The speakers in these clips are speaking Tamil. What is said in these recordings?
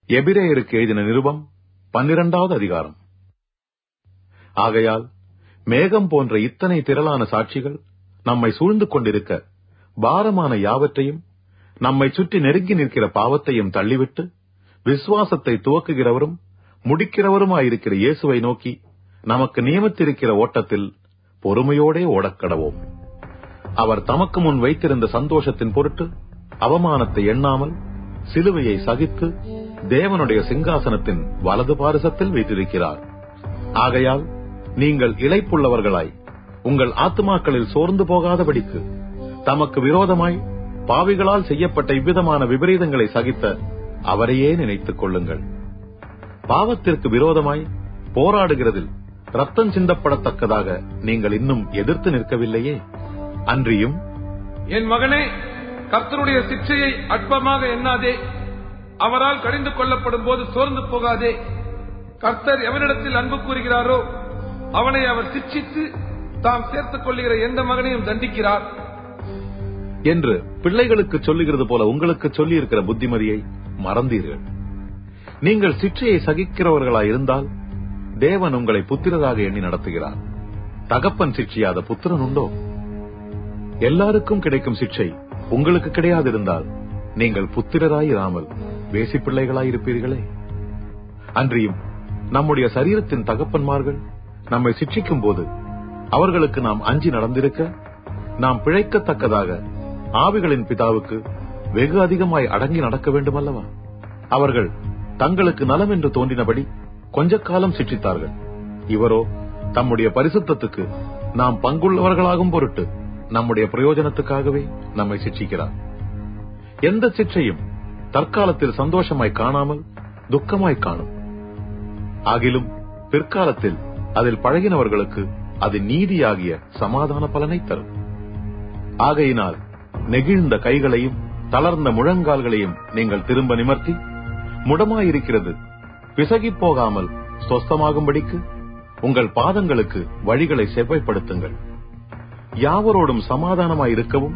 எபிரேயருக்கு எழுதின நிருபம் 12வது அதிகாரம். ஆகையால் மேகம் போன்ற இத்தனை திரளான சாட்சிகள் நம்மை சூழ்ந்து கொண்டிருக்க, பாரமான யாவற்றையும், நம்மை சுற்றி நெருங்கி நிற்கிற பாவத்தையும் தள்ளிவிட்டு, விசுவாசத்தை துவக்குகிறவரும் முடிக்கிறவருமாயிருக்கிற இயேசுவை நோக்கி நமக்கு நியமித்திருக்கிற ஓட்டத்தில் பொறுமையோடே ஓடக்கடவோம். அவர் தமக்கு முன் வைத்திருந்த சந்தோஷத்தின் பொருட்டு அவமானத்தை எண்ணாமல் சிலுவையை சகித்து தேவனுடைய சிங்காசனத்தின் வலது பாரிசத்தில் வீற்றிருக்கிறார். ஆகையால் நீங்கள் இளைப்புள்ளவர்களாய் உங்கள் ஆத்துமாக்களில் சோர்ந்து போகாதபடிக்கு தமக்கு விரோதமாய் பாவிகளால் செய்யப்பட்ட இவ்விதமான விபரீதங்களை சகித்த அவரையே நினைத்துக் கொள்ளுங்கள். பாவத்திற்கு விரோதமாய் போராடுகிறதில் ரத்தம் சிந்தப்படத்தக்கதாக நீங்கள் இன்னும் எதிர்த்து நிற்கவில்லையே. அன்றியும், என் மகனே, கர்த்தருடைய சிக்ஷையை அற்பமாக எண்ணாதே, அவரால் கடிந்து கொள்ளப்படும் போது சோர்ந்து போகாதே. கர்த்தர் எவனிடத்தில் அன்பு கூறுகிறாரோ அவனை அவர் சிக்ஷித்து தாம் சேர்த்துக் கொள்ளுகிற எந்த மகனையும் தண்டிக்கிறார் என்று பிள்ளைகளுக்கு சொல்லுகிறது போல உங்களுக்கு சொல்லி இருக்கிற புத்திமதியை மறந்தீர்கள். நீங்கள் சிக்ஷையை சகிக்கிறவர்களாய் இருந்தால் தேவன் உங்களை புத்திரராக எண்ணி நடத்துகிறார். தகப்பன் சிக்ஷியாத புத்திரன் உண்டோ? எல்லாருக்கும் கிடைக்கும் சிக்ஷை உங்களுக்கு கிடையாதிருந்தால் நீங்கள் புத்திரராயிராமல் வேசி பிள்ளைகளாயிருப்பீர்களே. அன்றியும் நம்முடைய சரீரத்தின் தகப்பன்மார்கள் நம்மை சிக்ஷிக்கும் போது அவர்களுக்கு நாம் அஞ்சி நடந்திருக்க, நாம் பிழைக்கத்தக்கதாக ஆவிகளின் பிதாவுக்கு வெகு அதிகமாய் அடங்கி நடக்க வேண்டுமல்லவா? அவர்கள் தங்களுக்கு நலம் என்று தோன்றினபடி கொஞ்ச காலம் சிக்ஷித்தார்கள். இவரோ தம்முடைய பரிசுத்தத்துக்கு நாம் பங்குள்ளவர்களாகும் பொருட்டு நம்முடைய பிரயோஜனத்துக்காகவே நம்மை சிக்ஷிக்கிறார். எந்த சிக்ஷையும் தற்காலத்தில் சந்தோஷமாய் காணாமல் துக்கமாய் காணும். ஆகிலும் பிற்காலத்தில் அதில் பழகினவர்களுக்கு அது நீதியாகிய சமாதான பலனை தரும். ஆகையினால் நெகிழ்ந்த கைகளையும் தளர்ந்த முழங்கால்களையும் நீங்கள் திரும்ப நிமர்த்தி, முடமாயிருக்கிறது பிசகி போகாமல் சொஸ்தமாகும்படிக்கு உங்கள் பாதங்களுக்கு வழிகளை செவ்வைப்படுத்துங்கள். யாவரோடும் சமாதானமாயிருக்கவும்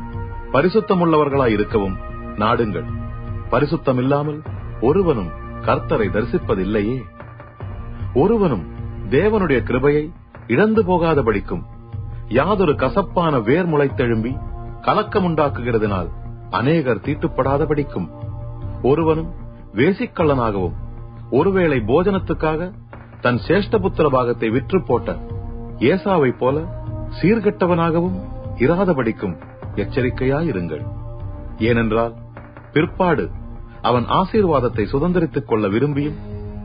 பரிசுத்தமுள்ளவர்களாயிருக்கவும் நாடுங்கள். பரிசுத்தமில்லாமல் ஒருவனும் கர்த்தரை தரிசிப்பதில்லையே. ஒருவனும் தேவனுடைய கிருபையை இழந்து போகாதபடிக்கும் யாதொரு கசப்பான வேர் முளைத்தெழும்பி கலக்கமுண்டாக்குகிறதுனால் அநேகர் தீட்டுப்படாதபடிக்கும் ஒருவனும் வேசிக்கள்ளனாகவும் ஒருவேளை போஜனத்துக்காக தன் சேஷ்டபுத்திர பாகத்தை விற்று போட்ட ஏசாவை போல சீர்கெட்டவனாகவும் இராதபடிக்கும் எச்சரிக்கையாயிருங்கள். ஏனென்றால் பிற்பாடு அவன் ஆசீர்வாதத்தை சுதந்திரித்துக் கொள்ள விரும்பியும்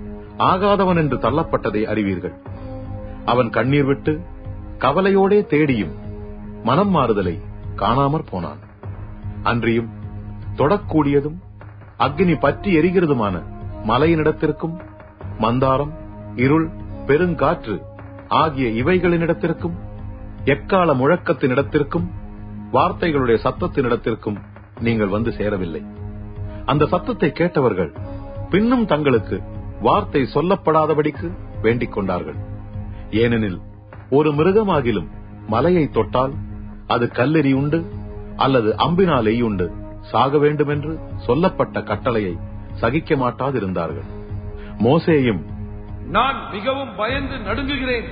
ஆகாதவன் என்று தள்ளப்பட்டதை அறிவீர்கள். அவன் கண்ணீர் விட்டு கவலையோடே தேடியும் மனம் மாறுதலை காணாமற் போனான். அன்றியும் தொடக்கூடியதும் அக்னி பற்றி எரிகிறதுமான மலையினிடத்திற்கும் மந்தாரம், இருள், பெருங்காற்று ஆகிய இவைகளினிடத்திற்கும், எக்கால முழக்கத்தினிடத்திற்கும், வார்த்தைகளுடைய சத்தத்தினிடத்திற்கும் நீங்கள் வந்து சேரவில்லை. அந்த சத்தத்தை கேட்டவர்கள் பின்னும் தங்களுக்கு வார்த்தை சொல்லப்படாதபடிக்கு வேண்டிக் கொண்டார்கள். ஏனெனில் ஒரு மிருகமாகிலும் மலையை தொட்டால் அது கல்லெறி உண்டு அல்லது அம்பினால் எய்யுண்டு சாக வேண்டும் என்று சொல்லப்பட்ட கட்டளையை சகிக்க மாட்டாதிருந்தார்கள். மோசேயும் நான் மிகவும் பயந்து நடுங்குகிறேன்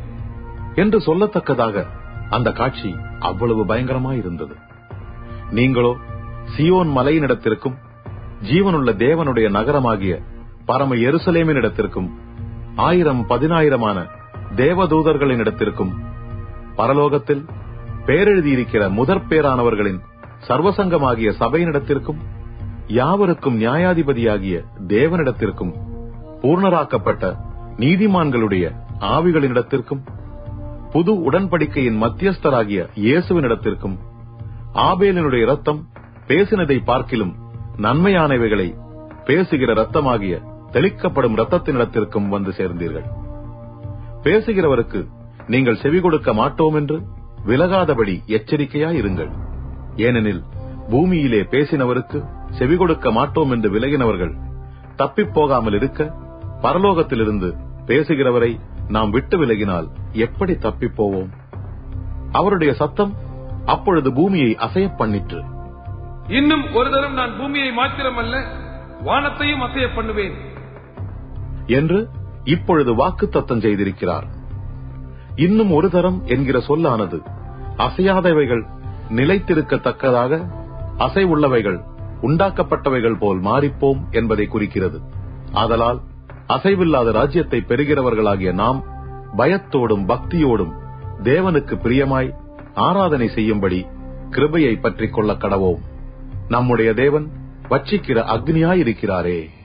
என்று சொல்லத்தக்கதாக அந்த காட்சி அவ்வளவு பயங்கரமாயிருந்தது. நீங்களோ சியோன் மலையினிடத்திற்கும் ஜீவனுள்ள தேவனுடைய நகரமாகிய பரம எருசலேமினிடத்திற்கும் 1000-10,000 தேவதூதர்களினிடத்திற்கும் பரலோகத்தில் பேரெழுதியிருக்கிற முதற்பேரானவர்களின் சர்வசங்கமாகிய சபையினிடத்திற்கும் யாவருக்கும் நியாயாதிபதியாகிய தேவனிடத்திற்கும் பூர்ணராக்கப்பட்ட நீதிமான்களுடைய ஆவிகளினிடத்திற்கும் புது உடன்படிக்கையின் மத்தியஸ்தராகிய இயேசுவினிடத்திற்கும் ஆபேலினுடைய இரத்தம் பேசினதை பார்க்கிலும் நன்மையானவைகளை பேசுகிற இரத்தமாகிய தெளிக்கப்படும் இரத்தத்தினிடத்திற்கும் வந்து சேர்ந்தீர்கள். பேசுகிறவருக்கு நீங்கள் செவி கொடுக்க மாட்டோம் என்று விலகாதபடி எச்சரிக்கையாயிருங்கள். ஏனெனில் பூமியிலே பேசினவருக்கு செவி கொடுக்க மாட்டோம் என்று விலகினவர்கள் தப்பிப்போகாமல் இருக்க, பரலோகத்திலிருந்து பேசுகிறவரை நாம் விட்டு விலகினால் எப்படி தப்பிப்போவோம்? அவருடைய சத்தம் அப்பொழுது பூமியை அசைய பண்ணிற்று. இன்னும் ஒரு தரம் நான் பூமியை மாத்திரமல்ல வானத்தையும் அசைய பண்ணுவேன் என்று இப்பொழுது வாக்குத்தத்தம் செய்திருக்கிறார். இன்னும் ஒரு தரம் என்கிற சொல்லானது அசையாதவைகள் நிலைத்திருக்கத்தக்கதாக அசைவுள்ளவைகள் உண்டாக்கப்பட்டவைகள் போல் மாறிப்போம் என்பதை குறிக்கிறது. ஆதலால் அசைவில்லாத ராஜ்யத்தை பெறுகிறவர்களாகிய நாம் பயத்தோடும் பக்தியோடும் தேவனுக்கு பிரியமாய் ஆராதனை செய்யும்படி கிருபையை பற்றிக் கொள்ள கடவோம். நம்முடைய தேவன் வச்சிக்கிற அக்னியாயிருக்கிறாரே.